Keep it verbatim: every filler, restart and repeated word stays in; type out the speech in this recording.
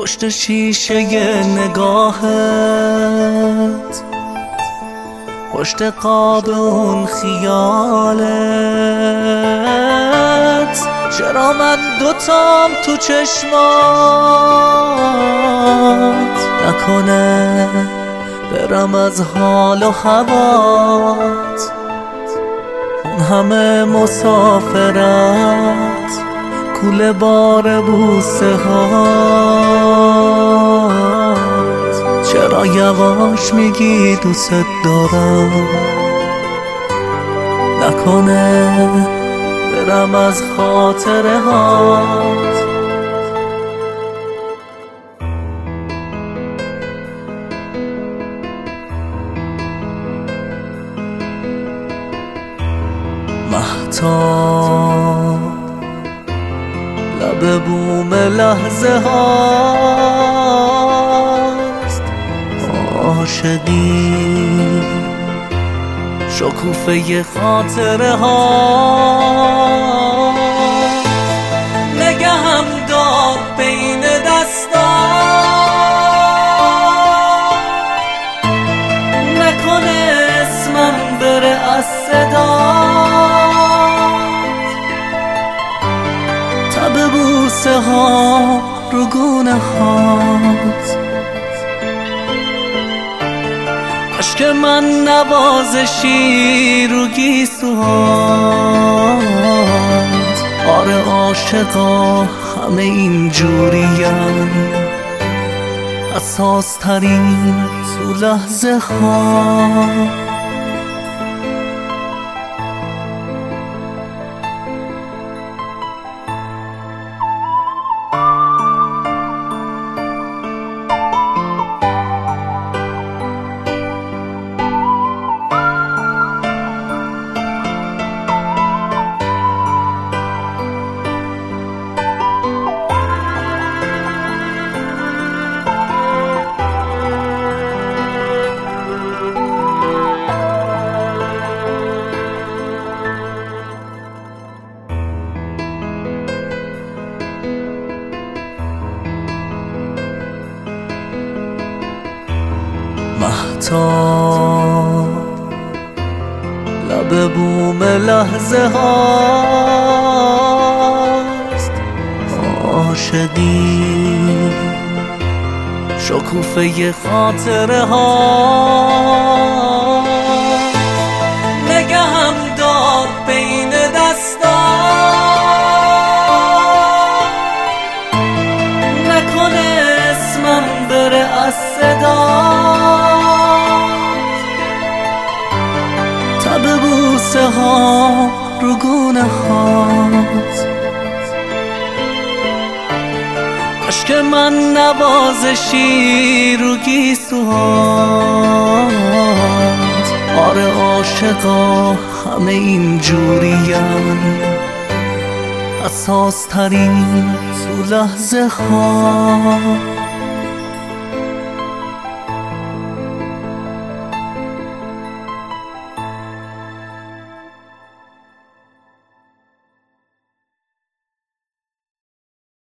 پشت شیشه نگاهت، پشت قاب اون خیالت، چرا من دوتام تو چشمات؟ نکنه برم از حال و هوات، اون همه مسافرت، کوله بار بوسه هات، چرا یواش میگی دوست دارم؟ نکنه برم از خاطره هات. مهتاب لب بوم لحظه هاست، عاشقی شکوفه خاطره ها، نگهم داد بین دستا، نکنه اسمم بره از صدا، تب بوسه ها رو گونه هات، عشق من نوازشی رو گیسوهات. آره عاشقا همه این جوریم، اساس ترین تو لحظه ها. مهتاب لب بوم لحظه هاست، عاشقی شکوفه خاطره ها، نگهم داد بین دستا، نکنه اسمم بره از صدا، تب بوسه ها رو گونه هات، عشق من نوازشی رو گیسوهات. آره عاشقا همه این جوریم، اساس ترین تو لحظه ها.